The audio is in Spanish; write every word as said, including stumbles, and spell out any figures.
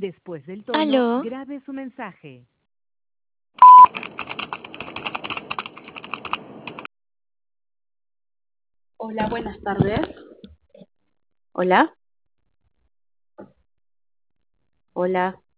Después del tono, Aló, grabe su mensaje. Hola, buenas tardes. Hola. Hola.